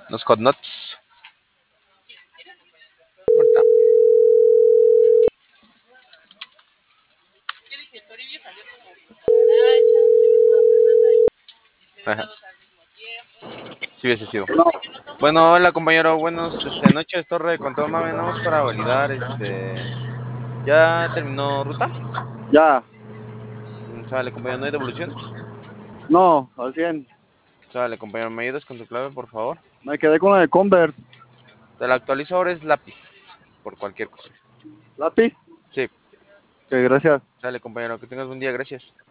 Unos hot nuts. Ahorita. Ajá. Sí hubiese sido. No, Bueno, hola compañero, buenos noches, Torre, con todo mame, nada más para validar, ¿ya terminó ruta? ya, Sale, compañero, ¿no hay devolución? no, al 100. Sale, compañero, ¿me ayudas con tu clave, por favor? Me quedé con la de Converse. Te la actualizo ahora, es lápiz, por cualquier cosa. ¿Lápiz? Sí, Que gracias. sale, compañero, que tengas buen día, gracias.